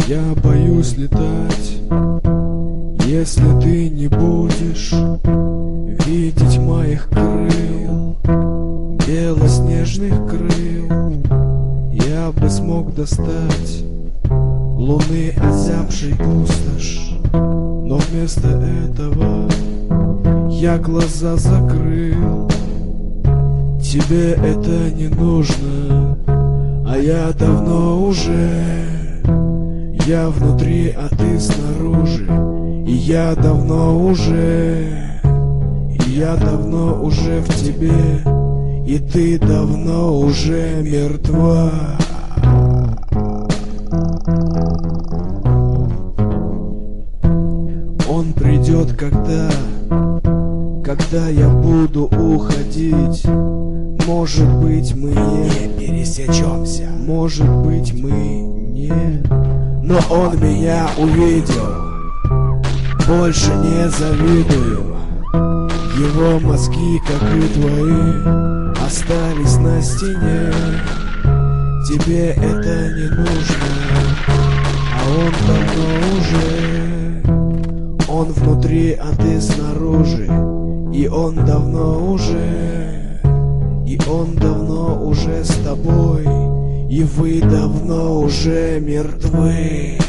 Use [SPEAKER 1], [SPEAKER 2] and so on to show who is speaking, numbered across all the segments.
[SPEAKER 1] Я боюсь летать, если ты не будешь видеть моих крыл, белоснежных крыл. Я бы смог достать луны озябшей пустошь, но вместо этого я глаза закрыл. Тебе это не нужно, а я давно уже. Я внутри, а ты снаружи. И я давно уже. И я давно уже в тебе. И ты давно уже мертва. Он придет, когда я буду уходить. Может быть, мы не пересечемся. Может быть, мы не. Но он меня увидел. Больше не завидую. Его мозги, как и твои, остались на стене. Тебе это не нужно, а он давно уже. Он внутри, а ты снаружи. И он давно уже. И он давно уже с тобой. И вы давно уже мертвы.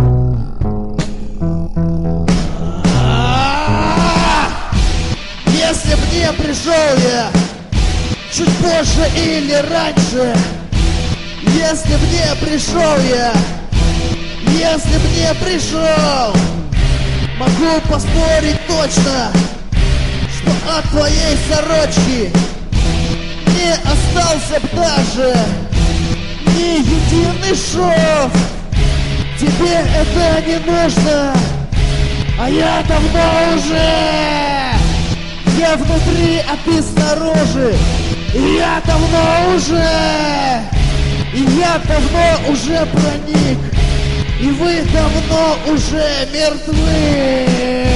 [SPEAKER 2] Если б не пришел я чуть позже или раньше, если б не пришел я, если б не пришел, могу поспорить точно, что от твоей сорочки не остался б даже ни единый шов. Тебе это не нужно, а я давно уже. Я внутри, а ты снаружи. И я давно уже. И я давно уже проник. И вы давно уже мертвы.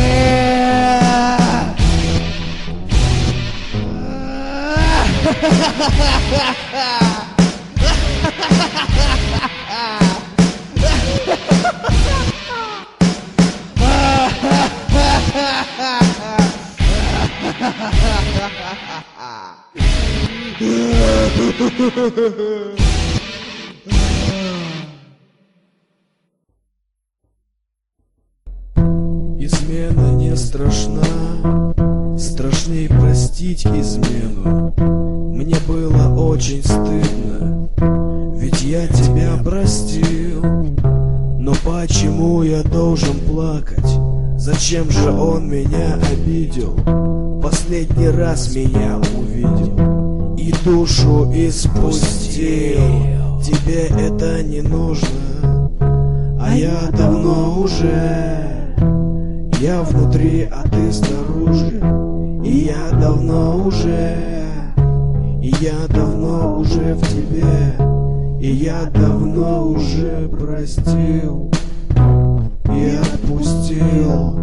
[SPEAKER 1] Измена не страшна, страшней простить измену. Мне было очень стыдно, ведь я тебя простил. Но почему я должен плакать? Зачем же он меня обидел? Последний раз меня увидел и душу испустил. Тебе это не нужно, а я давно уже. Я внутри, а ты снаружи. И я давно уже. И я давно уже в тебе. И я давно уже простил и отпустил.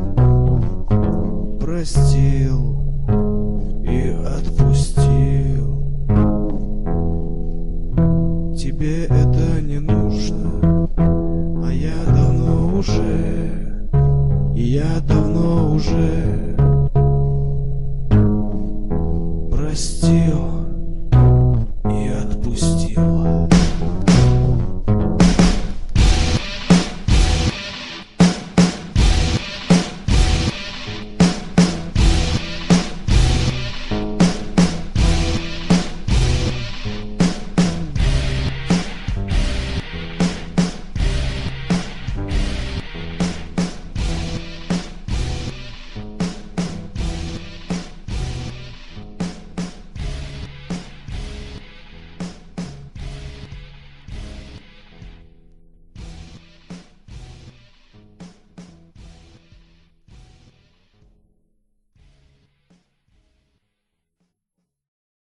[SPEAKER 1] Простил и отпустил. Тебе это не нужно, а я давно уже. И я давно уже.